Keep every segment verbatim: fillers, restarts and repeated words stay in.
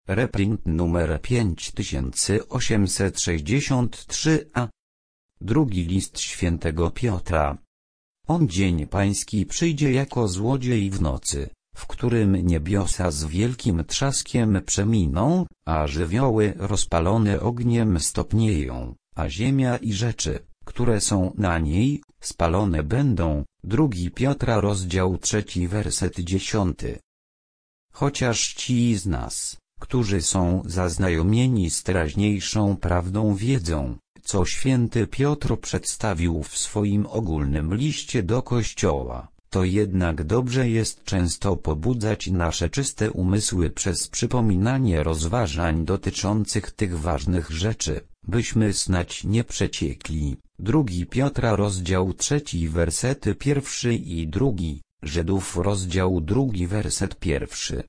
Reprint numer pięć tysięcy osiemset sześćdziesiąt trzy a. Drugi list świętego Piotra. On dzień pański przyjdzie jako złodziej w nocy, w którym niebiosa z wielkim trzaskiem przeminą, a żywioły rozpalone ogniem stopnieją, a ziemia i rzeczy, które są na niej, spalone będą. Drugi Piotra rozdział trzeci werset dziesiąty. Chociaż ci z nas, którzy są zaznajomieni z teraźniejszą prawdą, wiedzą, co święty Piotr przedstawił w swoim ogólnym liście do Kościoła, to jednak dobrze jest często pobudzać nasze czyste umysły przez przypominanie rozważań dotyczących tych ważnych rzeczy, byśmy snać nie przeciekli. Drugi Piotra rozdział trzeci wersety pierwszy i drugi, Żydów rozdział drugi werset pierwszy.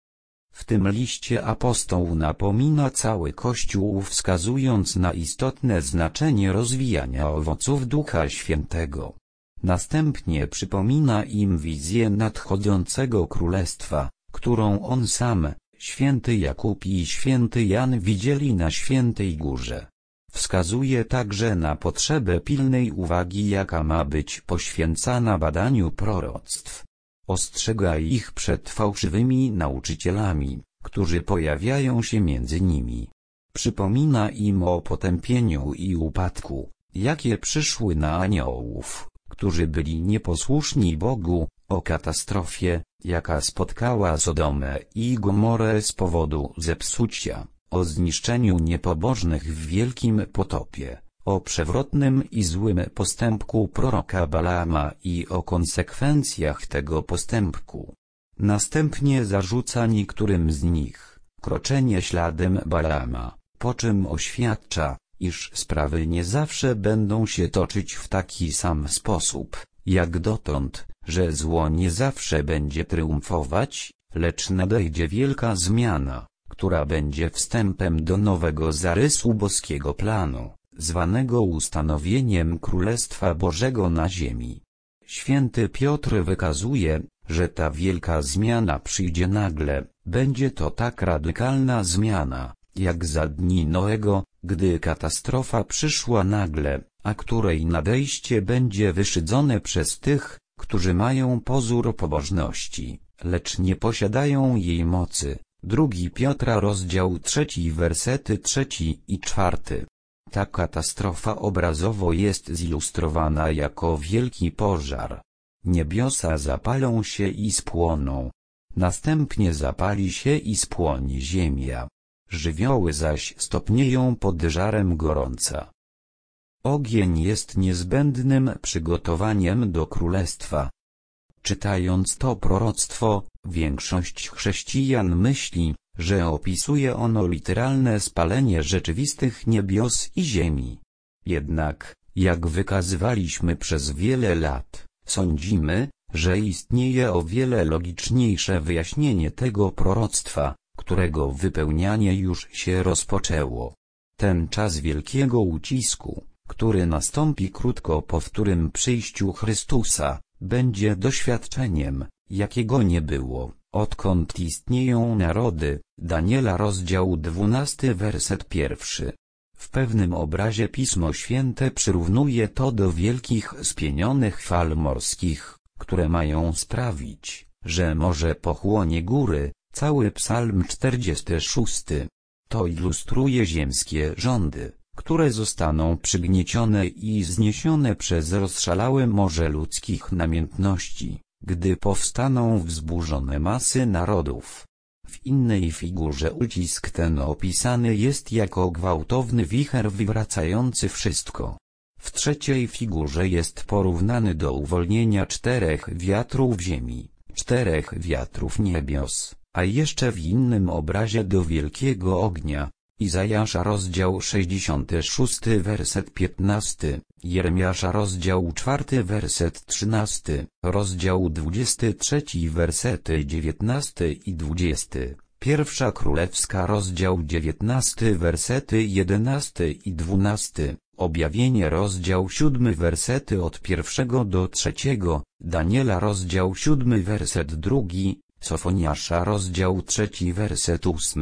W tym liście apostoł napomina cały Kościół, wskazując na istotne znaczenie rozwijania owoców Ducha Świętego. Następnie przypomina im wizję nadchodzącego królestwa, którą on sam, święty Jakub i święty Jan widzieli na Świętej Górze. Wskazuje także na potrzebę pilnej uwagi, jaka ma być poświęcana badaniu proroctw. Ostrzega ich przed fałszywymi nauczycielami, którzy pojawiają się między nimi. Przypomina im o potępieniu i upadku, jakie przyszły na aniołów, którzy byli nieposłuszni Bogu, o katastrofie, jaka spotkała Sodomę i Gomorę z powodu zepsucia, o zniszczeniu niepobożnych w wielkim potopie, o przewrotnym i złym postępku proroka Balaama i o konsekwencjach tego postępku. Następnie zarzuca niektórym z nich kroczenie śladem Balaama, po czym oświadcza, iż sprawy nie zawsze będą się toczyć w taki sam sposób, jak dotąd, że zło nie zawsze będzie triumfować, lecz nadejdzie wielka zmiana, która będzie wstępem do nowego zarysu boskiego planu, zwanego ustanowieniem Królestwa Bożego na ziemi. Święty Piotr wykazuje, że ta wielka zmiana przyjdzie nagle, będzie to tak radykalna zmiana, jak za dni Noego, gdy katastrofa przyszła nagle, a której nadejście będzie wyszydzone przez tych, którzy mają pozór pobożności, lecz nie posiadają jej mocy. Drugi Piotra rozdział trzeci wersety trzeci i czwarty. Ta katastrofa obrazowo jest zilustrowana jako wielki pożar. Niebiosa zapalą się i spłoną. Następnie zapali się i spłonie ziemia. Żywioły zaś stopnieją pod żarem gorąca. Ogień jest niezbędnym przygotowaniem do królestwa. Czytając to proroctwo, większość chrześcijan myśli, że opisuje ono literalne spalenie rzeczywistych niebios i ziemi. Jednak, jak wykazywaliśmy przez wiele lat, sądzimy, że istnieje o wiele logiczniejsze wyjaśnienie tego proroctwa, którego wypełnianie już się rozpoczęło. Ten czas wielkiego ucisku, który nastąpi krótko po wtórnym przyjściu Chrystusa, będzie doświadczeniem, jakiego nie było, odkąd istnieją narody. Daniela rozdział dwunasty werset pierwszy. W pewnym obrazie Pismo Święte przyrównuje to do wielkich spienionych fal morskich, które mają sprawić, że morze pochłonie góry. Cały Psalm czterdziesty szósty. To ilustruje ziemskie rządy, które zostaną przygniecione i zniesione przez rozszalałe morze ludzkich namiętności, gdy powstaną wzburzone masy narodów. W innej figurze ucisk ten opisany jest jako gwałtowny wicher wywracający wszystko. W trzeciej figurze jest porównany do uwolnienia czterech wiatrów ziemi, czterech wiatrów niebios, a jeszcze w innym obrazie do wielkiego ognia. Izajasza rozdział sześćdziesiąty szósty werset piętnasty, Jeremiasza rozdział czwarty werset trzynasty, rozdział dwudziesty trzeci wersety dziewiętnasty i dwudziesty, Pierwsza Królewska rozdział dziewiętnasty wersety jedenasty i dwunasty, Objawienie rozdział siódmy wersety od pierwszego do trzeciego, Daniela rozdział siódmy werset drugi, Sofoniasza rozdział trzeci werset ósmy,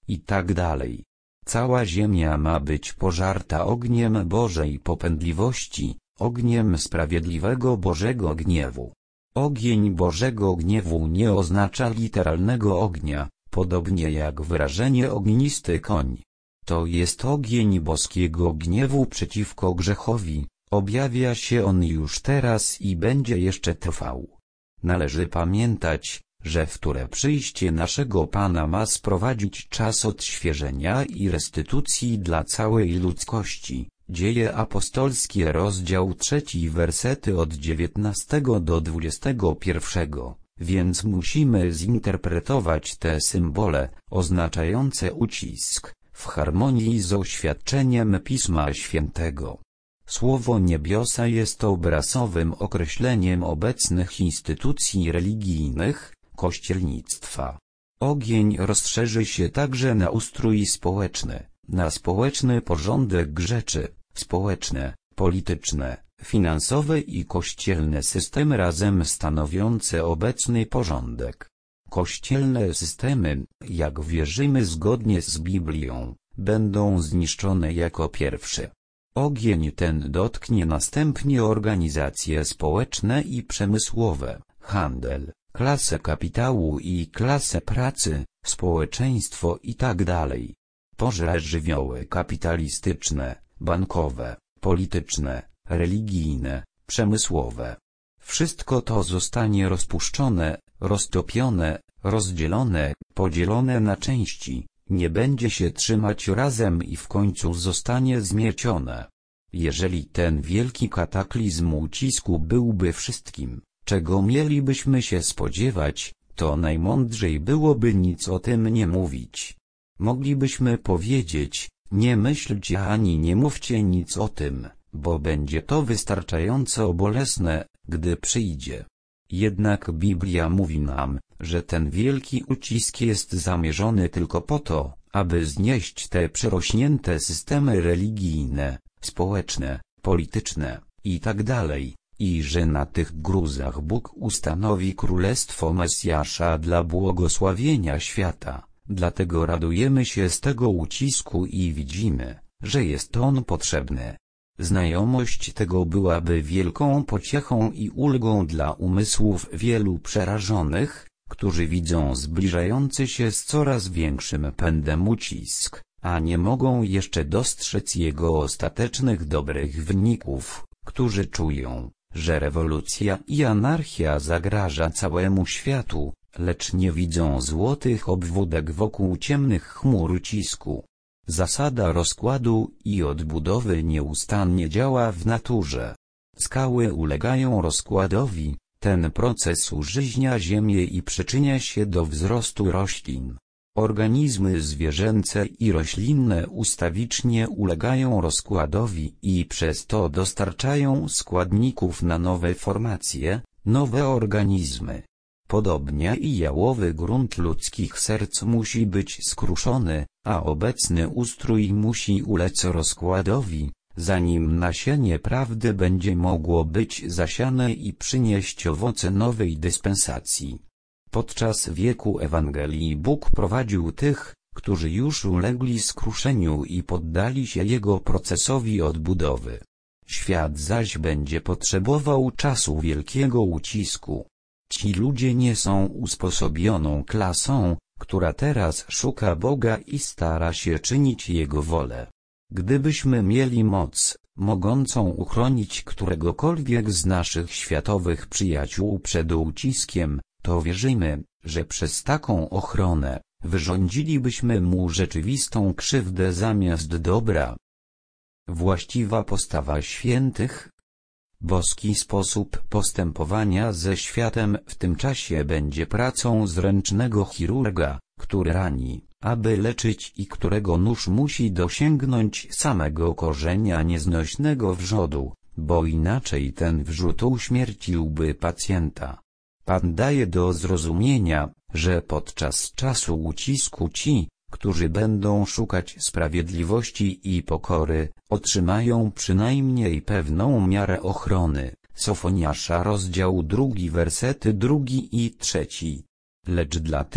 i tak dalej. Cała ziemia ma być pożarta ogniem Bożej popędliwości, ogniem sprawiedliwego Bożego gniewu. Ogień Bożego gniewu nie oznacza literalnego ognia, podobnie jak wyrażenie ognisty koń. To jest ogień boskiego gniewu przeciwko grzechowi, objawia się on już teraz i będzie jeszcze trwał. Należy pamiętać, że wtóre przyjście naszego Pana ma sprowadzić czas odświeżenia i restytucji dla całej ludzkości. Dzieje apostolskie rozdział trzeci wersety od dziewiętnastego do dwudziestego pierwszego, więc musimy zinterpretować te symbole, oznaczające ucisk, w harmonii z oświadczeniem Pisma Świętego. Słowo niebiosa jest obrazowym określeniem obecnych instytucji religijnych, kościelnictwa. Ogień rozszerzy się także na ustrój społeczny, na społeczny porządek rzeczy, społeczne, polityczne, finansowe i kościelne systemy razem stanowiące obecny porządek. Kościelne systemy, jak wierzymy zgodnie z Biblią, będą zniszczone jako pierwsze. Ogień ten dotknie następnie organizacje społeczne i przemysłowe, handel, klasę kapitału i klasę pracy, społeczeństwo itd. Pożre żywioły kapitalistyczne, bankowe, polityczne, religijne, przemysłowe. Wszystko to zostanie rozpuszczone, roztopione, rozdzielone, podzielone na części, nie będzie się trzymać razem i w końcu zostanie zmiecione. Jeżeli ten wielki kataklizm ucisku byłby wszystkim, czego mielibyśmy się spodziewać, to najmądrzej byłoby nic o tym nie mówić. Moglibyśmy powiedzieć, nie myślcie ani nie mówcie nic o tym, bo będzie to wystarczająco bolesne, gdy przyjdzie. Jednak Biblia mówi nam, że ten wielki ucisk jest zamierzony tylko po to, aby znieść te przerośnięte systemy religijne, społeczne, polityczne itd., i że na tych gruzach Bóg ustanowi królestwo Mesjasza dla błogosławienia świata. Dlatego radujemy się z tego ucisku i widzimy, że jest on potrzebny. Znajomość tego byłaby wielką pociechą i ulgą dla umysłów wielu przerażonych, którzy widzą zbliżający się z coraz większym pędem ucisk, a nie mogą jeszcze dostrzec jego ostatecznych dobrych wyników, którzy czują, że rewolucja i anarchia zagraża całemu światu, lecz nie widzą złotych obwódek wokół ciemnych chmur ucisku. Zasada rozkładu i odbudowy nieustannie działa w naturze. Skały ulegają rozkładowi, ten proces użyźnia ziemię i przyczynia się do wzrostu roślin. Organizmy zwierzęce i roślinne ustawicznie ulegają rozkładowi i przez to dostarczają składników na nowe formacje, nowe organizmy. Podobnie i jałowy grunt ludzkich serc musi być skruszony, a obecny ustrój musi ulec rozkładowi, zanim nasienie prawdy będzie mogło być zasiane i przynieść owoce nowej dyspensacji. Podczas wieku Ewangelii Bóg prowadził tych, którzy już ulegli skruszeniu i poddali się Jego procesowi odbudowy. Świat zaś będzie potrzebował czasu wielkiego ucisku. Ci ludzie nie są usposobioną klasą, która teraz szuka Boga i stara się czynić Jego wolę. Gdybyśmy mieli moc, mogącą uchronić któregokolwiek z naszych światowych przyjaciół przed uciskiem, to wierzymy, że przez taką ochronę wyrządzilibyśmy mu rzeczywistą krzywdę zamiast dobra. Właściwa postawa świętych. Boski sposób postępowania ze światem w tym czasie będzie pracą zręcznego chirurga, który rani, aby leczyć i którego nóż musi dosięgnąć samego korzenia nieznośnego wrzodu, bo inaczej ten wrzód uśmierciłby pacjenta. Pan daje do zrozumienia, że podczas czasu ucisku ci, którzy będą szukać sprawiedliwości i pokory, otrzymają przynajmniej pewną miarę ochrony. Sofoniasza rozdział drugi wersety drugi i trzeci. Lecz dla tych,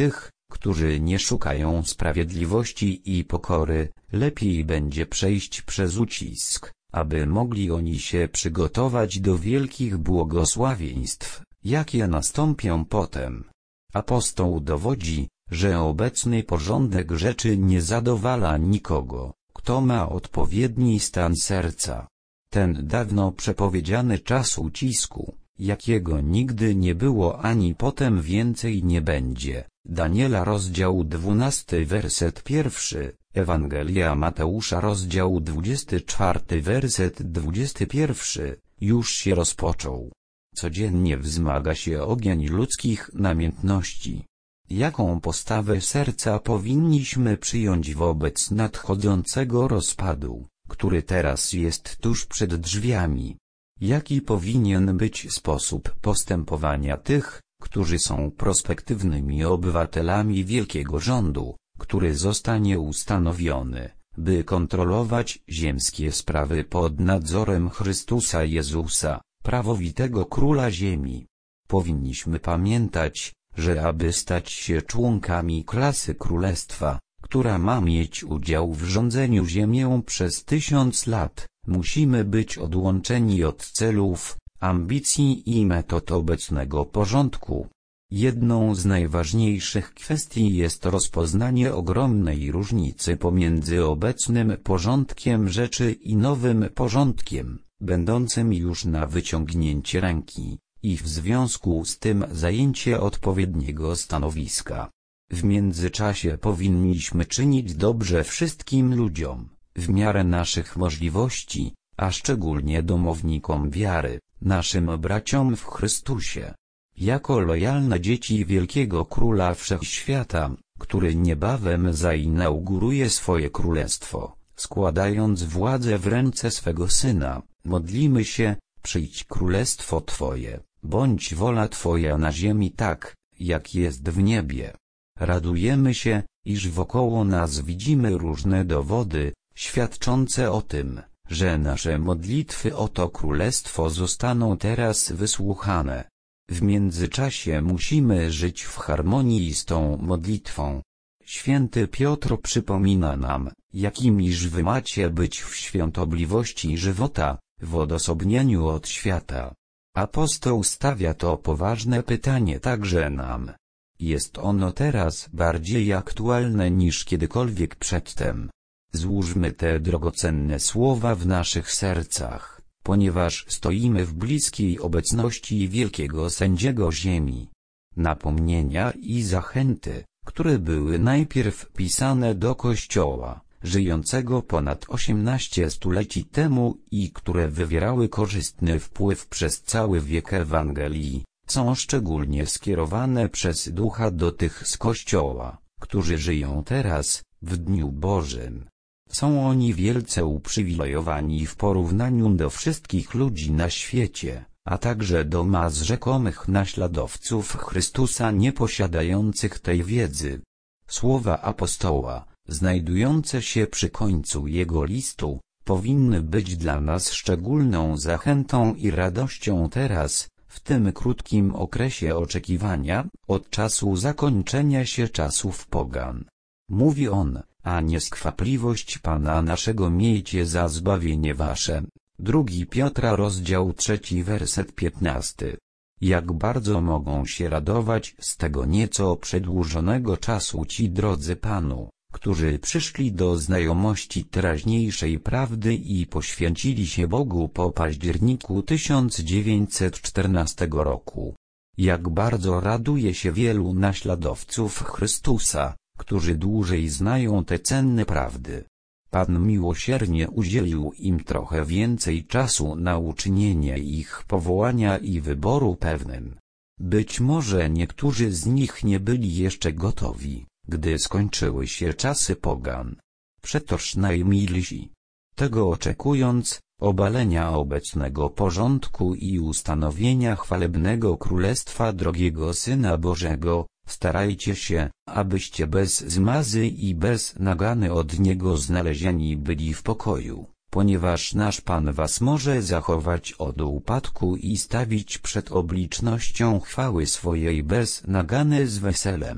którzy nie szukają sprawiedliwości i pokory, lepiej będzie przejść przez ucisk, aby mogli oni się przygotować do wielkich błogosławieństw, jakie nastąpią potem. Apostoł dowodzi, że obecny porządek rzeczy nie zadowala nikogo, kto ma odpowiedni stan serca. Ten dawno przepowiedziany czas ucisku, jakiego nigdy nie było ani potem więcej nie będzie. Daniela rozdział dwunasty werset pierwszy, Ewangelia Mateusza rozdział dwudziesty czwarty werset dwudziesty pierwszy, już się rozpoczął. Codziennie wzmaga się ogień ludzkich namiętności. Jaką postawę serca powinniśmy przyjąć wobec nadchodzącego rozpadu, który teraz jest tuż przed drzwiami? Jaki powinien być sposób postępowania tych, którzy są prospektywnymi obywatelami wielkiego rządu, który zostanie ustanowiony, by kontrolować ziemskie sprawy pod nadzorem Chrystusa Jezusa, prawowitego Króla Ziemi? Powinniśmy pamiętać, że aby stać się członkami klasy królestwa, która ma mieć udział w rządzeniu ziemią przez tysiąc lat, musimy być odłączeni od celów, ambicji i metod obecnego porządku. Jedną z najważniejszych kwestii jest rozpoznanie ogromnej różnicy pomiędzy obecnym porządkiem rzeczy i nowym porządkiem, będącym już na wyciągnięcie ręki, i w związku z tym zajęcie odpowiedniego stanowiska. W międzyczasie powinniśmy czynić dobrze wszystkim ludziom, w miarę naszych możliwości, a szczególnie domownikom wiary, naszym braciom w Chrystusie. Jako lojalne dzieci wielkiego Króla Wszechświata, który niebawem zainauguruje swoje królestwo, składając władzę w ręce swego Syna, modlimy się: przyjdź królestwo Twoje, bądź wola Twoja na ziemi tak, jak jest w niebie. Radujemy się, iż wokoło nas widzimy różne dowody, świadczące o tym, że nasze modlitwy o to królestwo zostaną teraz wysłuchane. W międzyczasie musimy żyć w harmonii z tą modlitwą. Święty Piotr przypomina nam, jakimiż wy macie być w świątobliwości żywota, w odosobnieniu od świata. Apostoł stawia to poważne pytanie także nam. Jest ono teraz bardziej aktualne niż kiedykolwiek przedtem. Złóżmy te drogocenne słowa w naszych sercach, ponieważ stoimy w bliskiej obecności wielkiego sędziego ziemi. Napomnienia i zachęty, które były najpierw pisane do Kościoła, żyjącego ponad osiemnaście stuleci temu i które wywierały korzystny wpływ przez cały wiek Ewangelii, są szczególnie skierowane przez Ducha do tych z Kościoła, którzy żyją teraz, w Dniu Bożym. Są oni wielce uprzywilejowani w porównaniu do wszystkich ludzi na świecie, a także do mas rzekomych naśladowców Chrystusa nieposiadających tej wiedzy. Słowa apostoła, znajdujące się przy końcu jego listu, powinny być dla nas szczególną zachętą i radością teraz, w tym krótkim okresie oczekiwania, od czasu zakończenia się czasów pogan. Mówi on: a nieskwapliwość Pana naszego miejcie za zbawienie wasze. Drugi Piotra rozdział trzeci werset piętnasty. Jak bardzo mogą się radować z tego nieco przedłużonego czasu ci drodzy Panu, którzy przyszli do znajomości teraźniejszej prawdy i poświęcili się Bogu po październiku tysiąc dziewięćset czternastego roku. Jak bardzo raduje się wielu naśladowców Chrystusa, którzy dłużej znają te cenne prawdy. Pan miłosiernie udzielił im trochę więcej czasu na uczynienie ich powołania i wyboru pewnym. Być może niektórzy z nich nie byli jeszcze gotowi, gdy skończyły się czasy pogan. Przetoż najmilsi, tego oczekując, obalenia obecnego porządku i ustanowienia chwalebnego Królestwa drogiego Syna Bożego, starajcie się, abyście bez zmazy i bez nagany od Niego znalezieni byli w pokoju, ponieważ nasz Pan was może zachować od upadku i stawić przed oblicznością chwały swojej bez nagany z weselem.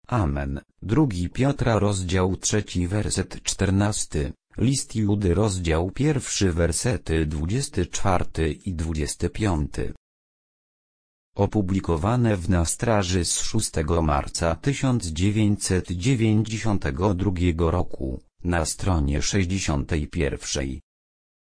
Amen. Drugi Piotra rozdział trzeci werset czternasty, list Judy rozdział pierwszy wersety dwudziesty czwarty i dwudziesty piąty. Opublikowane w Na Straży z szóstego marca tysiąc dziewięćset dziewięćdziesiątego drugiego roku, na stronie sześćdziesiątej pierwszej.